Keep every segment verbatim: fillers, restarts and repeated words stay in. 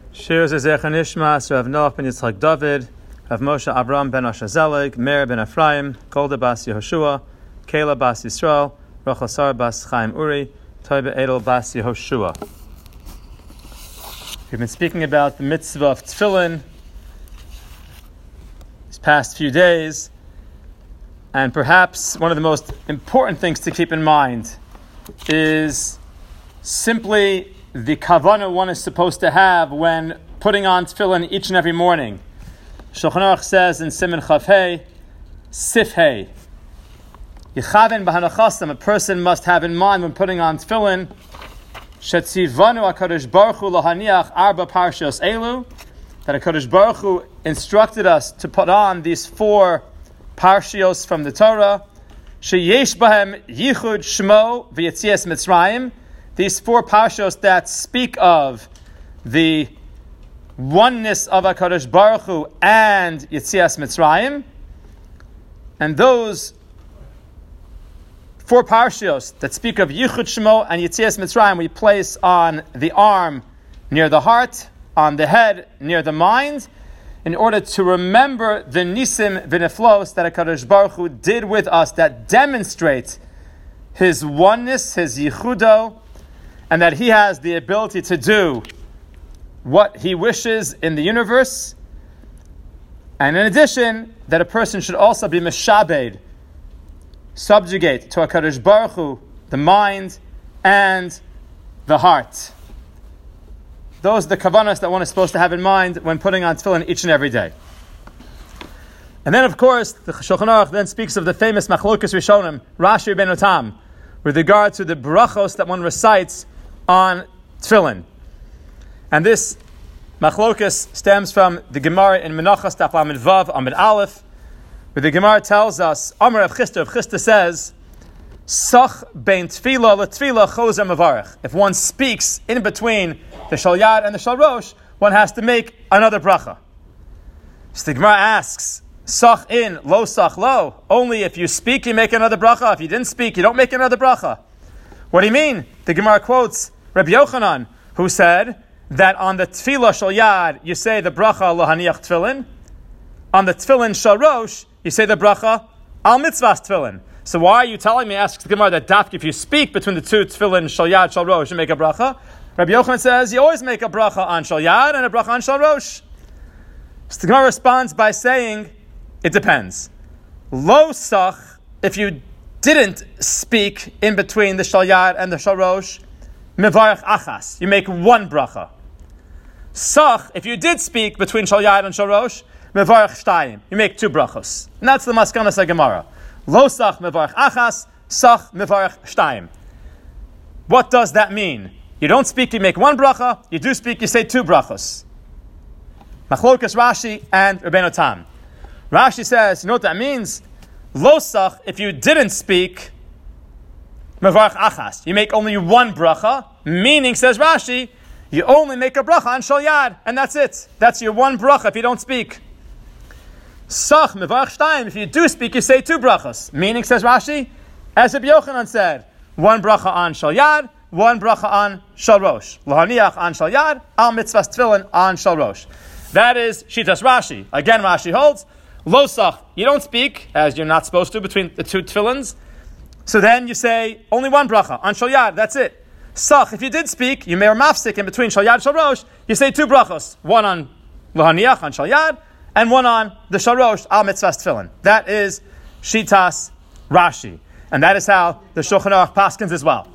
Shir Zezecha Nishmas, Rav Noach ben Yitzchak David, Rav Moshe Abram ben Asher Zelig, Meir ben Ephraim, Golda bas Yehoshua, Kayla bas Yisrael, Rachel Sar bas Chaim Uri, Toiba Edel bas Yehoshua. We've been speaking about the mitzvah of tefillin these past few days, and perhaps one of the most important things to keep in mind is simply the kavanah one is supposed to have when putting on tefillin each and every morning. Shulchan Aruch says in Siman Chav Hei, Sif Hei, Yichaven b'hanachasam, a person must have in mind when putting on tefillin, Shetzivanu HaKadosh Baruch Hu lahaniach arba parshios elu, that HaKadosh Baruch Hu instructed us to put on these four parshios from the Torah, sheyesh bahem yichud shmo v'yetzias Mitzrayim, these four parshios that speak of the oneness of HaKadosh Baruch Hu and Yetzias Mitzrayim, and those four parshios that speak of Yichud Shemo and Yetzias Mitzrayim we place on the arm near the heart, on the head near the mind, in order to remember the Nisim V'Neflos that HaKadosh Baruch Hu did with us that demonstrate His oneness, His Yichudo, and that He has the ability to do what He wishes in the universe. And in addition, that a person should also be meshabed, subjugate to HaKadosh Baruch Hu, the mind and the heart. Those are the kavanas that one is supposed to have in mind when putting on tefillin each and every day. And then, of course, the Shulchan Aruch then speaks of the famous Machlokas Rishonim, Rashi ben Otam, with regard to the brachos that one recites on tefillin. And this Machlokas stems from the Gemara in Menachos Daf Lamed Vav Amud Aleph, where the Gemara tells us, Amar Rav Chisda, Rav Chisda says, Sach bein tefillah letefillah chozer mevarech. If one speaks in between the Shal Yad and the Shal Rosh, one has to make another bracha. So the Gemara asks, Sach in, lo sach lo. Only if you speak, you make another bracha. If you didn't speak, you don't make another bracha. What do you mean? The Gemara quotes Rabbi Yochanan, who said that on the tefillah Shal Yad, you say the bracha lahaniach tefillin. On the tefillin Shal Rosh, you say the bracha al mitzvahs tefillin. So why are you telling me, asks the Gemara, that dafka if you speak between the two tefillin Shal Yad, Shal Rosh, you make a bracha? Rabbi Yochanan says you always make a bracha on Shal Yad and a bracha on Shal Rosh. So the Gemara responds by saying, it depends. Lo sach, if you didn't speak in between the Shal Yad and the Shal Rosh, mevarech achas, you make one bracha. Sach, if you did speak between Shal Yad and Shal Rosh, mevarech shtayim, you make two brachos. And that's the maskanas Gemara. Lo sach mevarech achas, sach mevarech shtayim. What does that mean? You don't speak, you make one bracha. You do speak, you say two brachos. Machlokas Rashi and Rabbeinu Tam. Rashi says, you know what that means? Lo sach, if you didn't speak, mevarech achas, you make only one bracha, meaning, says Rashi, you only make a bracha on Shal Yad, and that's it. That's your one bracha if you don't speak. Sach mevarech shtayim, if you do speak, you say two brachas, meaning, says Rashi, as Rabbi Yochanan said, one bracha on Shal Yad, one bracha on Shal Rosh. Lahaniach on Shal Yad, al mitzvahs tefillin on Shal Rosh. That is Shitas Rashi. Again, Rashi holds, lo sach, you don't speak, as you're not supposed to, between the two tefillins. So then you say, only one bracha on Shal Yad, that's it. Sach, if you did speak, you may or mafsik in between Shal Yad and Shal Rosh, you say two brachos. One on Lahaniach on Shal Yad, and one on the Shal Rosh, al mitzvahs tefillin. That is Shitas Rashi. And that is how the Shulchan Aruch paskins as well.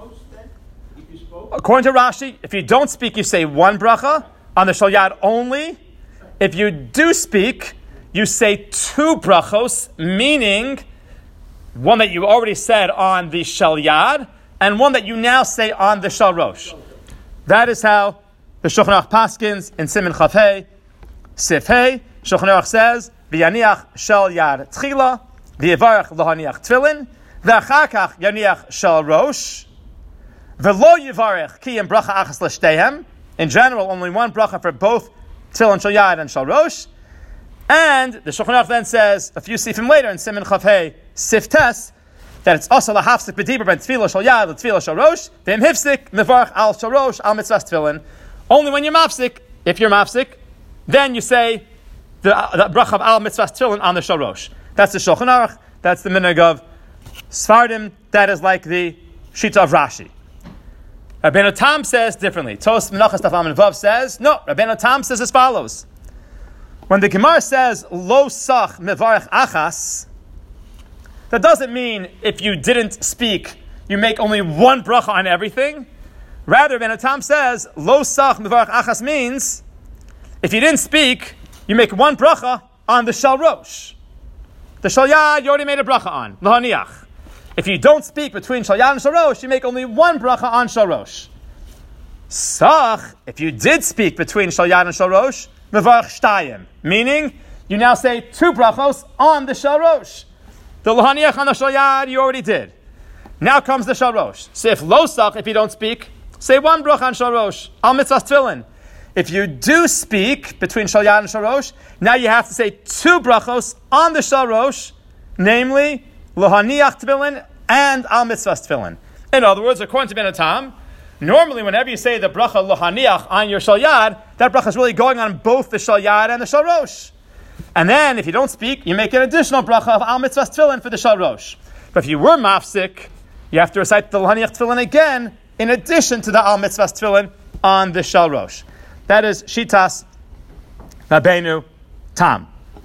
According to Rashi, if you don't speak, you say one bracha on the Shal Yad only. If you do speak, you say two brachos, meaning one that you already said on the Shal Yad, and one that you now say on the Shal Rosh. That is how the Shulchan Aruch paskins in Siman Chav Hei, Sif Hei. Shulchan Aruch says, V'yaniach Shal Yad Tchila, V'yevarech Lahaniach Tefillin, V'achar kach Yaniach Shal Rosh, V'lo Yivarech Ki Yem Bracha Achas L'Shteihem. In general, only one bracha for both Tefillin Shal Yad and Shal Rosh. And the Shulchan Aruch then says, a few sifim later in Siman Chav Hei, Sif Tes, that it's also lahafsik b'dibur ben tefillah shal yad l'tefillah shal rosh, v'im hifsik mevarach al shal rosh al mitzvahs tefillin. Only when you're mafsik if you're mafsik, then you say the, the bracha of al mitzvahs tefillin on the shalosh. That's the Shulchan Aruch. That's the minhag of Sfardim. That is like the shita of Rashi. Rabbeinu Tam says differently. Tos Menachas Daf Amin Vav says, no, Rabbeinu Tam says as follows. When the Gemara says, lo sach mevarech achas, that doesn't mean if you didn't speak, you make only one bracha on everything. Rather, Rabbeinu Tam says, lo sach mevarech achas means, if you didn't speak, you make one bracha on the shal rosh. The shal yad, you already made a bracha on, l'haniach. If you don't speak between shal yad and shal rosh, you make only one bracha on shal rosh. Sach, if you did speak between shal yad and shal rosh, mevarech shtayim, meaning you now say two brachos on the shal rosh. The l'haniach on the shal yad you already did. Now comes the shal rosh. So if lo sach, if you don't speak, say one bracha on shal rosh, al mitzvahs tefillin. If you do speak between shal yad and shal rosh, now you have to say two brachos on the shal rosh, namely Lohaniach tefillin and al mitzvahs tefillin. In other words, according to Rabbeinu Tam, normally whenever you say the bracha Lohaniach on your shal yad, that bracha is really going on both the shal yad and the shal rosh. And then if you don't speak, you make an additional bracha of al mitzvahs tefillin for the shal rosh. But if you were mafsik, you have to recite the Lohaniach tefillin again in addition to the al mitzvahs tefillin on the shal rosh. That is Shitas Rabbeinu Tam.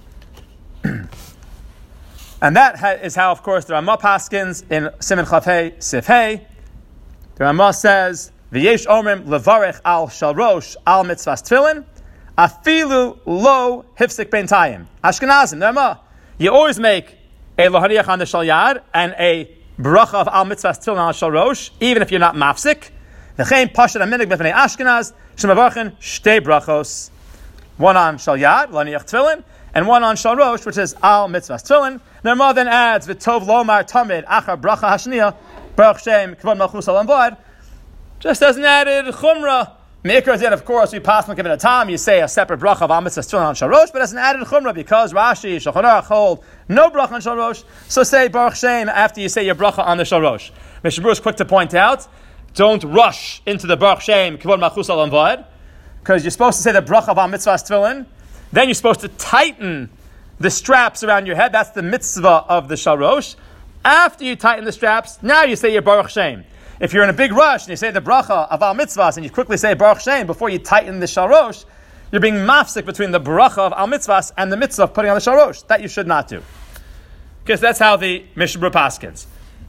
And that ha- is how, of course, the Ramah paskins in Siman Chav Hei Sif Hei. The Ramah says, V'yesh omrim levarech al shal rosh al mitzvahs tefillin, afilu lo hifsik beintayim. Ashkenazim, the Ramah, you always make a lohaniach on the shal yad and a bracha of al mitzvahs tefillin al shal rosh, even if you're not mafsik. V'chein pashat aminig b'fnei Ashkenaz, shemavarchen shtei brachos, one on shal yad, lohaniach tefillin, and one on shal rosh, which is al mitzvahs tefillin. The Ramah then adds, v'tov lomar tamid achar bracha hashniya, baruch shem kvod malchus olam vod, just as an added chumrah. Makers yet, of course, we pass from given a time, you say a separate bracha of al mitzvahs tefillin on shal rosh, but as an added chumrah, because Rashi, Shulchan Aruch hold no bracha on shal rosh, so say baruch shem after you say your bracha on the shal rosh. Mishnah Berurah is quick to point out, don't rush into the baruch shem kvod malchus olam vod, because you're supposed to say the bracha of al mitzvahs tefillin, then you're supposed to tighten the straps around your head. That's the mitzvah of the shal rosh. After you tighten the straps, now you say your baruch shem. If you're in a big rush and you say the bracha of al mitzvahs and you quickly say baruch shem before you tighten the shal rosh, you're being mafsik between the bracha of al mitzvahs and the mitzvah of putting on the shal rosh. That you should not do, because that's how the Mishnah Berurah paskins.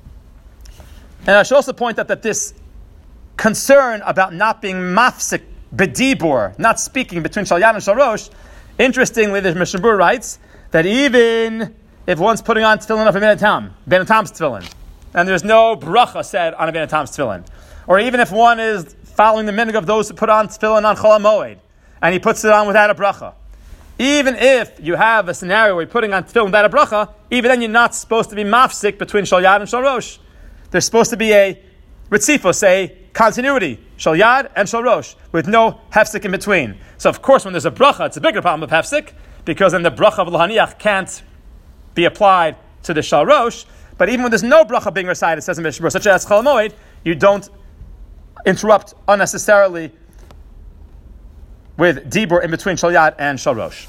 And I should also point out that this concern about not being mafsik bedibur, not speaking between shal yad and shal rosh, interestingly, the Mishnah Berurah writes that even if one's putting on tefillin of a Rabbeinu Tam, Rabbeinu Tam's tefillin, and there's no bracha said on a Rabbeinu Tam's tefillin, or even if one is following the minhag of those who put on tefillin on Chol HaMoed, and he puts it on without a bracha, even if you have a scenario where you're putting on tefillin without a bracha, even then you're not supposed to be mafsik between shal yad and shal rosh. There's supposed to be a ritzifos, a continuity, shal yad and shal rosh, with no hefsik in between. So of course when there's a bracha, it's a bigger problem of hefsik, because then the bracha of l'haniach can't be applied to the shal rosh. But even when there's no bracha being recited, it says in Mishnah Berurah, such as Chol HaMoed, you don't interrupt unnecessarily with dibur in between shal yad and shal rosh.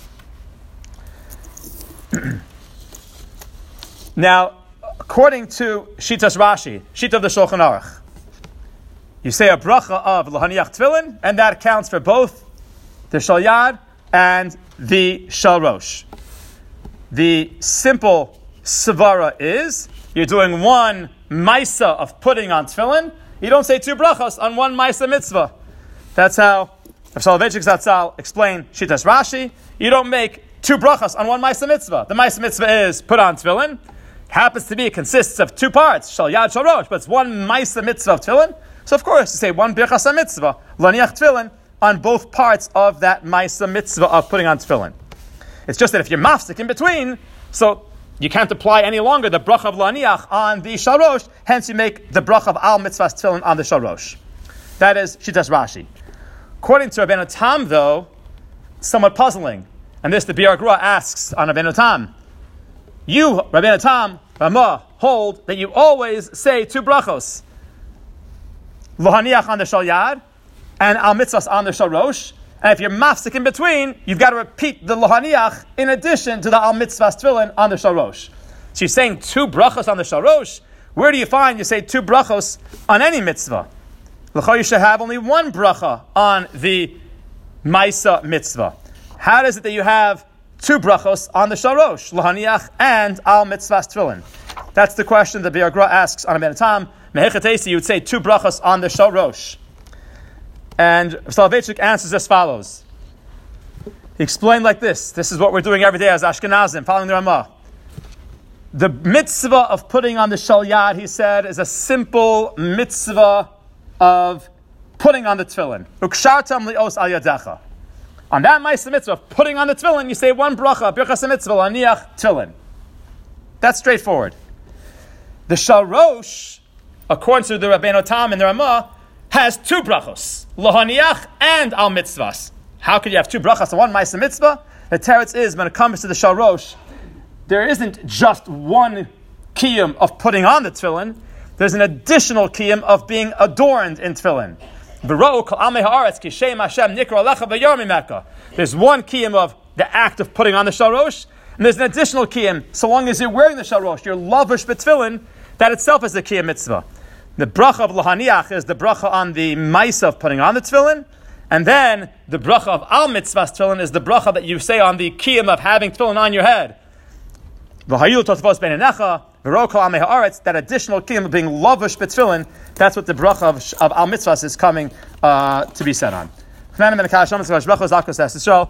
Now, according to Shitas Rashi, Shita of the Shulchan Aruch, you say a bracha of l'haniach tefillin, and that counts for both the shal yad and the shal rosh. The simple svara is, you're doing one maisa of putting on tefillin, you don't say two brachas on one maisa mitzvah. That's how Rav Soloveitchik Zatzal explained Shitas Rashi. You don't make two brachas on one maisa mitzvah. The maisa mitzvah is put on tefillin. Happens to be, it consists of two parts, shal yad, shal rosh, but it's one maisa mitzvah of tefillin. So of course, you say one birchas mitzvah, l'haniach tefillin, on both parts of that maisa mitzvah of putting on tefillin. It's just that if you're mafsik in between, so you can't apply any longer the bracha of l'haniach on the shal rosh, hence you make the bracha of al mitzvahs tefillin on the shal rosh. That is Shitas Rashi. According to Rabbeinu Tam, though, it's somewhat puzzling. And this the Biur HaGra asks on Rabbeinu Tam. You, Rabbeinu Tam, Ramah, hold that you always say two brachos. Lohaniach on the shal yad, and al mitzvahs on the shal rosh. And if you're mafsik in between, you've got to repeat the Lohaniach in addition to the Al Mitzvahs Tefillin on the Shalosh. So you're saying two brachos on the Shalosh. Where do you find you say two brachos on any mitzvah? L'chayr you should have only one bracha on the Maisa mitzvah. How is it that you have two brachos on the Shalosh, Lohaniach and Al Mitzvahs Tefillin? That's the question that Biur Gra asks on a Benatam. Mehechatesi, you would say two brachos on the Shalosh. And Soloveitchik answers as follows. He explained like this. This is what we're doing every day as Ashkenazim, following the Ramah. The mitzvah of putting on the Shal Yad, he said, is a simple mitzvah of putting on the tefillin. Ukshartam li'os al yadecha. On that ma'aseh mitzvah of putting on the tefillin, you say one bracha, birchas mitzvah, laniach tefillin. That's straightforward. The Shalosh, according to the Rabbeinu Tam and the Ramah, has two brachos, lohaniach and al mitzvahs. How could you have two brachos on one ma'aseh mitzvah? The teretz is, when it comes to the Shalosh, there isn't just one kiyum of putting on the tefillin. There's an additional kiyum of being adorned in tefillin. There's one kiyum of the act of putting on the Shalosh, and there's an additional kiyum, so long as you're wearing the Shalosh, you're lavish b'tefillin, that itself is the kiyum mitzvah. The bracha of Lohaniach is the bracha on the ma'aseh of putting on the tefillin, and then the bracha of al mitzvahs tefillin is the bracha that you say on the kiyum of having tefillin on your head. That additional kiyum of being lavish b'tefillin, that's what the bracha of, of al mitzvahs is coming uh, to be said on.